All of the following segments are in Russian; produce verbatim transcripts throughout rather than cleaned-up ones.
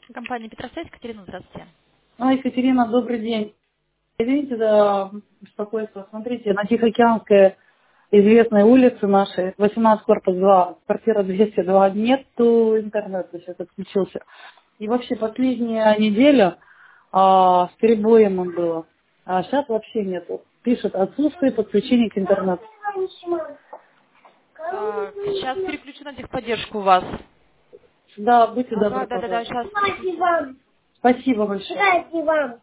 Компания Петросвязь, Екатерина, здравствуйте. А, Екатерина, добрый день. Извините за беспокойство. Смотрите, на Тихоокеанской известной улице нашей, восемнадцать корпус два, квартира двести два, нету интернета, сейчас отключился. И вообще последняя неделя а, с перебоем он было. А сейчас вообще нету. Пишет отсутствие подключения к интернету. Так, сейчас переключу на техподдержку у вас. Да, будьте Ага, добры, да-да-да, пожалуйста. сейчас переключу. Спасибо большое. Дайте вам.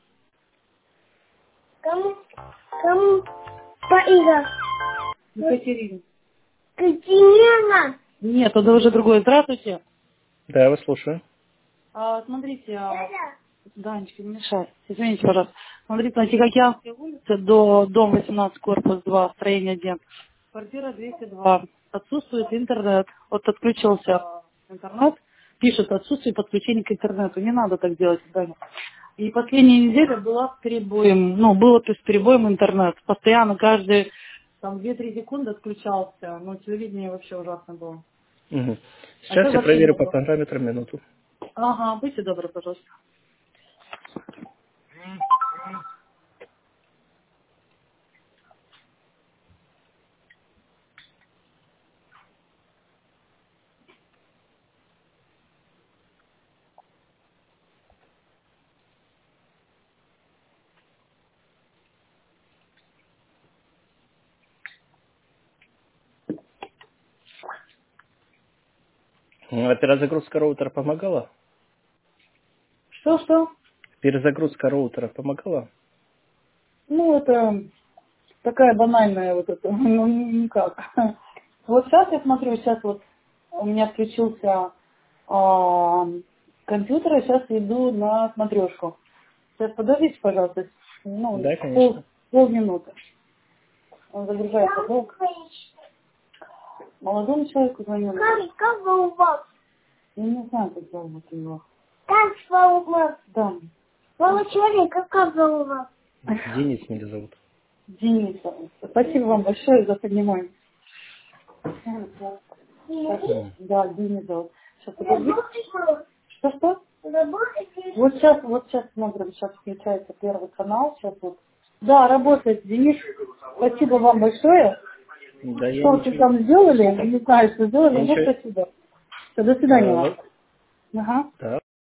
Кому? Кому? Поига. Екатерина. Катерина. Нет, это уже другое. Здравствуйте. Да, я вас слушаю. А, смотрите, а, Данечка, не мешай. Извините, пожалуйста. Смотрите, на Тихоокеанской улице до дом восемнадцать, корпус два, строение один. Квартира двести два. Отсутствует интернет. Вот отключился интернет. Пишет отсутствие подключения к интернету. Не надо так делать, Даня. И последняя неделя была с перебоем. Ну, было то есть с перебоем интернет. Постоянно каждые там две-три секунды отключался. Ну, телевидение вообще ужасно было. Мгм. А Сейчас сейчас я вообще не проверю по было. параметрам минуту. Ага, будьте добры, пожалуйста. М, А перезагрузка роутера помогала? Что-что? Перезагрузка роутера помогала? Ну, это такая банальная вот это, ну, никак. Вот сейчас я смотрю, сейчас вот у меня включился а, компьютер, и сейчас иду на смотрешку. Сейчас подождите, пожалуйста, ну, Да, пол, конечно. полминуты. Он загружается долго. Молодому человеку звоню. Маме, как вы у вас? Я не знаю, как зовут его. Как зовут вас? Да. Молодой человек, как зовут вас? Денис меня зовут. Денис. Спасибо вам большое за понимание. М. Да, Денис зовут. Сейчас, подожди. Работаете? Что-что? Работаете? Вот сейчас, вот сейчас смотрим, сейчас включается первый канал, сейчас вот. Да, работает, Денис. Спасибо вам большое. Да, я Что вы ничего... там сделали? Не знаю, что сделали, но Ничего... спасибо. Все, до свидания А, вам. вот, Ага. да,